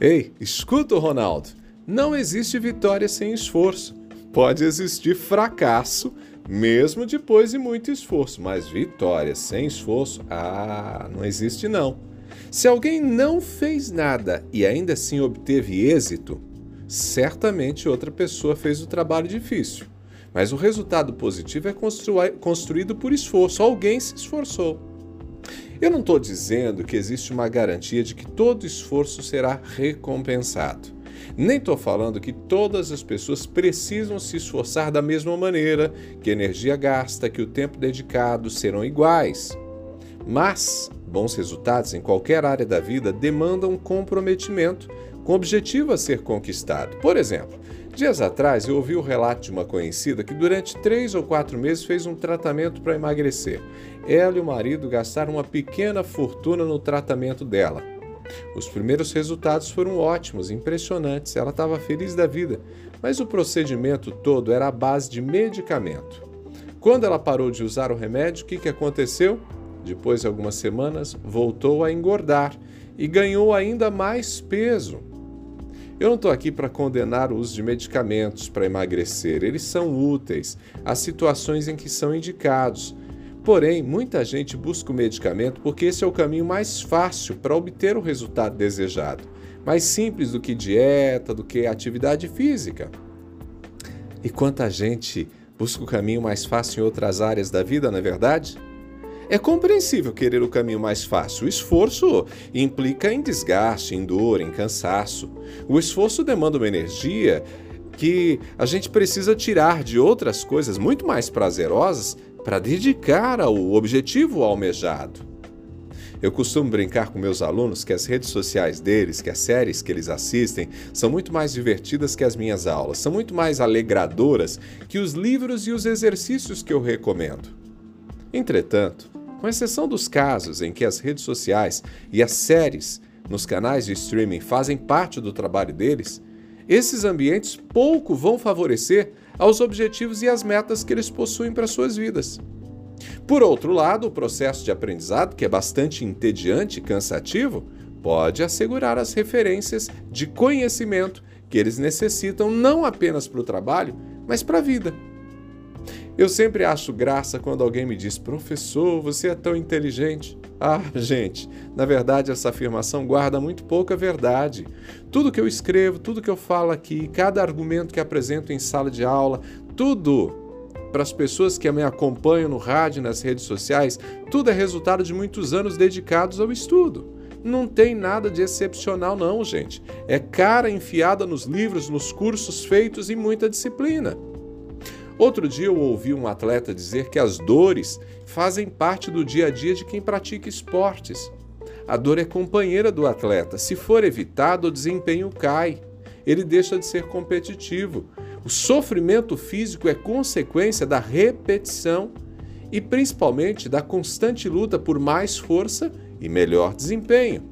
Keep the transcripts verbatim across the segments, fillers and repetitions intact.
Ei, escuta, Ronaldo. Não existe vitória sem esforço. Pode existir fracasso, mesmo depois de muito esforço, mas vitória sem esforço, ah, não existe não. Se alguém não fez nada e ainda assim obteve êxito, certamente outra pessoa fez o trabalho difícil. Mas o resultado positivo é construído por esforço. Alguém se esforçou. Eu não estou dizendo que existe uma garantia de que todo esforço será recompensado. Nem estou falando que todas as pessoas precisam se esforçar da mesma maneira, que a energia gasta, que o tempo dedicado serão iguais. Mas bons resultados em qualquer área da vida demandam comprometimento com o objetivo a ser conquistado. Por exemplo, dias atrás eu ouvi o relato de uma conhecida que durante três ou quatro meses fez um tratamento para emagrecer. Ela e o marido gastaram uma pequena fortuna no tratamento dela. Os primeiros resultados foram ótimos, impressionantes, ela estava feliz da vida, mas o procedimento todo era à base de medicamento. Quando ela parou de usar o remédio, o que, que aconteceu? Depois de algumas semanas, voltou a engordar e ganhou ainda mais peso. Eu não estou aqui para condenar o uso de medicamentos para emagrecer, eles são úteis, há situações em que são indicados. Porém, muita gente busca o medicamento porque esse é o caminho mais fácil para obter o resultado desejado, mais simples do que dieta, do que atividade física. E quanta gente busca o caminho mais fácil em outras áreas da vida, não é verdade? É compreensível querer o caminho mais fácil. O esforço implica em desgaste, em dor, em cansaço. O esforço demanda uma energia que a gente precisa tirar de outras coisas muito mais prazerosas para dedicar ao objetivo almejado. Eu costumo brincar com meus alunos que as redes sociais deles, que as séries que eles assistem, são muito mais divertidas que as minhas aulas, são muito mais alegradoras que os livros e os exercícios que eu recomendo. Entretanto, com exceção dos casos em que as redes sociais e as séries nos canais de streaming fazem parte do trabalho deles, esses ambientes pouco vão favorecer aos objetivos e às metas que eles possuem para suas vidas. Por outro lado, o processo de aprendizado, que é bastante entediante e cansativo, pode assegurar as referências de conhecimento que eles necessitam não apenas para o trabalho, mas para a vida. Eu sempre acho graça quando alguém me diz: professor, você é tão inteligente. Ah, gente, na verdade essa afirmação guarda muito pouca verdade. Tudo que eu escrevo, tudo que eu falo aqui, cada argumento que apresento em sala de aula, tudo para as pessoas que me acompanham no rádio e nas redes sociais, tudo é resultado de muitos anos dedicados ao estudo. Não tem nada de excepcional não, gente. É cara enfiada nos livros, nos cursos feitos e muita disciplina. Outro dia eu ouvi um atleta dizer que as dores fazem parte do dia a dia de quem pratica esportes. A dor é companheira do atleta. Se for evitada, o desempenho cai. Ele deixa de ser competitivo. O sofrimento físico é consequência da repetição e principalmente da constante luta por mais força e melhor desempenho.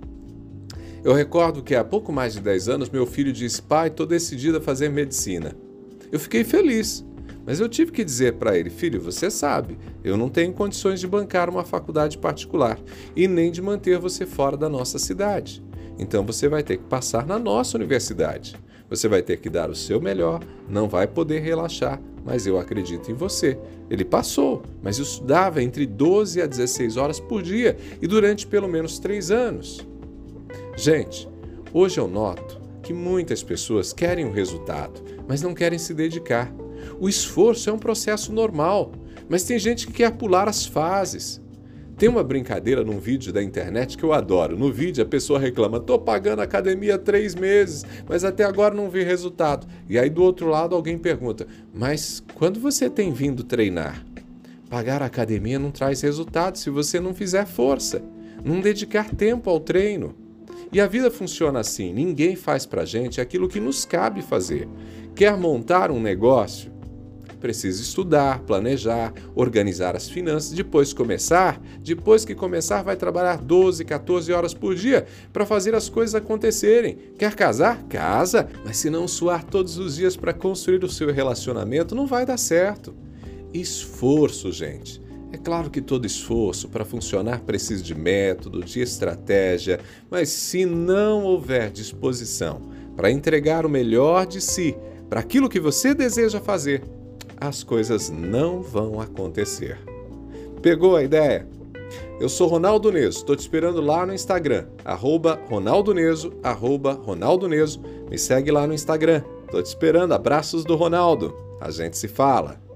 Eu recordo que há pouco mais de dez anos meu filho disse: pai, estou decidido a fazer medicina. Eu fiquei feliz. Mas eu tive que dizer para ele: filho, você sabe, eu não tenho condições de bancar uma faculdade particular e nem de manter você fora da nossa cidade. Então você vai ter que passar na nossa universidade. Você vai ter que dar o seu melhor, não vai poder relaxar, mas eu acredito em você. Ele passou, mas estudava entre doze a dezesseis horas por dia e durante pelo menos três anos. Gente, hoje eu noto que muitas pessoas querem o resultado, mas não querem se dedicar. O esforço é um processo normal, mas tem gente que quer pular as fases. Tem uma brincadeira num vídeo da internet que eu adoro. No vídeo a pessoa reclama: estou pagando a academia há três meses, mas até agora não vi resultado. E aí do outro lado alguém pergunta: mas quando você tem vindo treinar? Pagar a academia não traz resultado se você não fizer força, não dedicar tempo ao treino. E a vida funciona assim, ninguém faz pra gente aquilo que nos cabe fazer. Quer montar um negócio? Precisa estudar, planejar, organizar as finanças, depois começar, depois que começar vai trabalhar doze, quatorze horas por dia para fazer as coisas acontecerem. Quer casar? Casa, mas se não suar todos os dias para construir o seu relacionamento, não vai dar certo. Esforço, gente, É claro que todo esforço para funcionar precisa de método, de estratégia, mas se não houver disposição para entregar o melhor de si para aquilo que você deseja fazer, as coisas não vão acontecer. Pegou a ideia? Eu sou Ronaldo Neso, estou te esperando lá no Instagram, arroba Ronaldo Neso, arroba Ronaldo Neso. Me segue lá no Instagram, estou te esperando, abraços do Ronaldo, a gente se fala.